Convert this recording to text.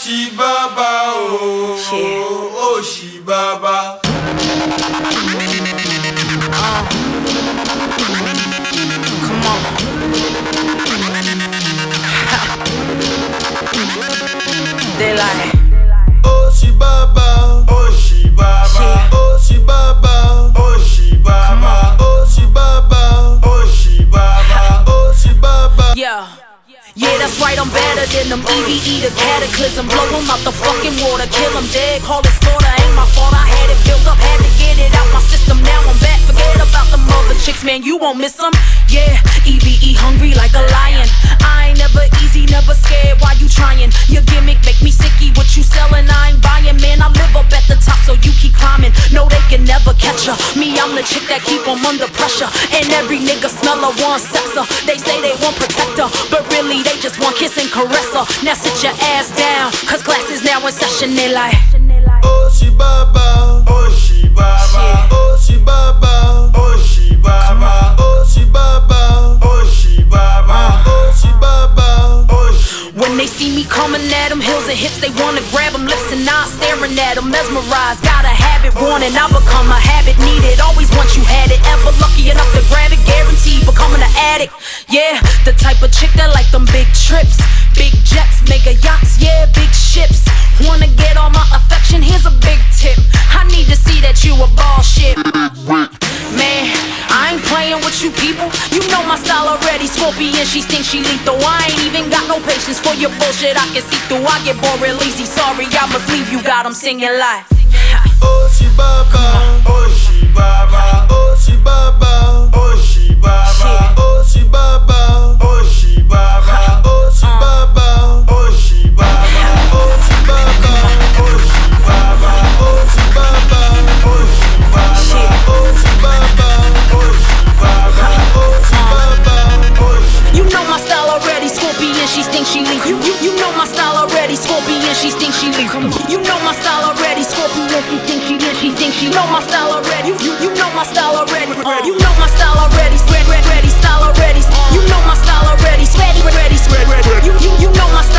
Oshibaba, oh, Oshibaba. Come on. They like Oshibaba, Oshibaba, Oshibaba, Oshibaba, Oshibaba, Oshibaba, Oshibaba. Yeah, that's right, I'm better than them. EVE, the cataclysm. Blow them out the fucking water, kill them dead, call it slaughter. Ain't my fault, I had it built up, had to get it out my system. Now I'm back, forget about the mother chicks, man, you won't miss them. Yeah, EVE, hungry like a lion. I ain't never easy, never scared, why you trying? Your gimmick make me sicky, what you selling, I ain't buying. Man, I live up at the top, so you keep climbing. No, they can never catch her. Me, I'm the chick that keep them under pressure. And every nigga smell her, want sex her. They say they want protect her, but really they just want kiss and caress her. Now sit your ass down, cause class is now in session. They like Oshibaba, Oshibaba, Oshibaba, Oshibaba, Oshibaba, Oshibaba, Oshibaba, Oshibaba. when they see me coming at them, hills and hips, they wanna grab them, lips and eyes staring at them, mesmerized. Got a habit, warning, I become a habit, needed. Always once you had it, ever lucky enough to grab it, guaranteed becoming an addict. Yeah, the type of chick that like them big trips, big jets, mega yachts, yeah, big ships. Wanna get all my affection? Here's a big tip. I need to see that you a ball shit. Man, I ain't playing with you people. You know my style already. Scorpion, she thinks she lethal. I ain't even got no patience for your bullshit. I can see through. I get bored real easy. Sorry, I must leave you. Got 'em singing live. Oshibaba, Oshibaba, Oshibaba, Oshibaba, Oshibaba, Oshibaba, Oshibaba, Oshibaba, Oshibaba, Oshibaba, Oshibaba, Oshibaba, Oshibaba, Oshibaba. You know my style already. Scorpion, she thinks she lethal. You know my style already. Scorpion, she thinks she lethal. You know my style already. Scorpion, she thinks she know my style already. You know my style already. You know my style already. Spread ready style already. You know my style already. Ready. You know my